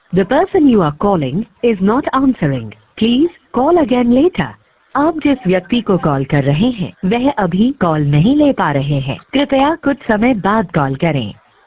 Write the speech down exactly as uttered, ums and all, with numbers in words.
The person you are calling is not answering. Please call again later. आप जिस व्यक्ति को कॉल कर रहे हैं वह अभी कॉल नहीं ले पा रहे हैं। कृपया कुछ समय बाद कॉल करें।